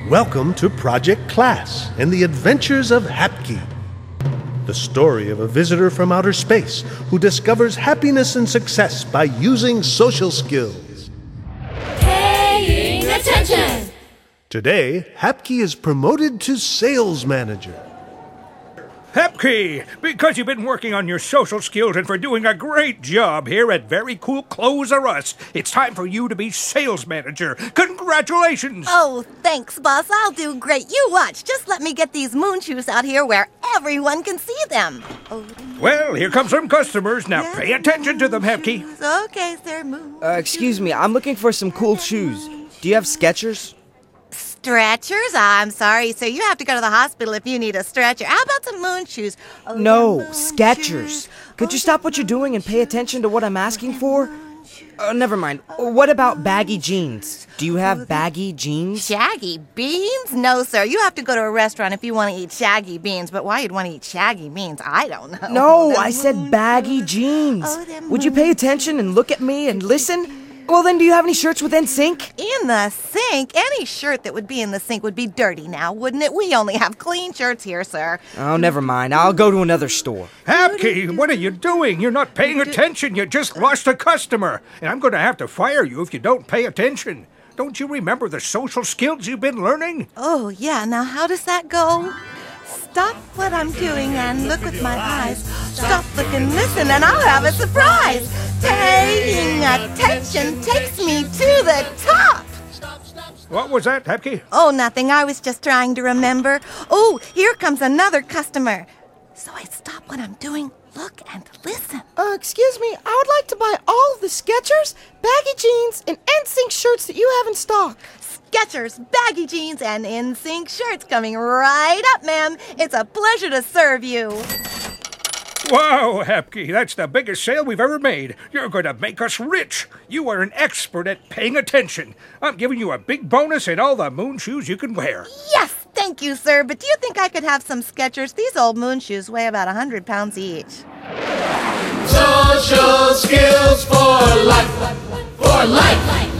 Welcome to Project Class and the Adventures of Hapki, the story of a visitor from outer space who discovers happiness and success by using social skills. Paying attention! Today, Hapki is promoted to sales manager. Hapki, because you've been working on your social skills and for doing a great job here at Very Cool Clothes R Us, it's time for you to be sales manager. Congratulations! Oh, thanks, boss. I'll do great. You watch. Just let me get these moon shoes out here where everyone can see them. Well, here come some customers. Now pay attention to them, Hapki. Okay, sir. Moon. Excuse me, I'm looking for some cool shoes. Do you have Skechers? Stretchers? I'm sorry, sir. You have to go to the hospital if you need a stretcher. How about some moon shoes? No, Skechers. Could you stop what you're doing and pay attention to what I'm asking for? Never mind. What about baggy jeans? Do you have baggy jeans? Shaggy beans? No, sir. You have to go to a restaurant if you want to eat shaggy beans. But why you'd want to eat shaggy beans, I don't know. No, I said baggy jeans. Would you pay attention and look at me and listen? Well, then, do you have any shirts with NSYNC? In the sink? Any shirt that would be in the sink would be dirty now, wouldn't it? We only have clean shirts here, sir. Oh, never mind. I'll go to another store. Hapki, what are you doing? You're not paying attention. You just lost a customer. And I'm going to have to fire you if you don't pay attention. Don't you remember the social skills you've been learning? Oh, yeah. Now, how does that go? Stop what I'm doing and look with my eyes. Stop, look, and listen, and I'll have a surprise. Paying attention takes me to the top. What was that, Hapki? Oh, nothing. I was just trying to remember. Oh, here comes another customer. So I stop what I'm doing, look, and listen. Excuse me, I would like to buy all of the Skechers, baggy jeans, and NSYNC shirts that you have in stock. Skechers, baggy jeans, and NSYNC shirts coming right up, ma'am. It's a pleasure to serve you. Wow, Hapki, that's the biggest sale we've ever made. You're going to make us rich. You are an expert at paying attention. I'm giving you a big bonus and all the moon shoes you can wear. Yes, thank you, sir. But do you think I could have some Skechers? These old moon shoes weigh about 100 pounds each. Social skills for life. For life.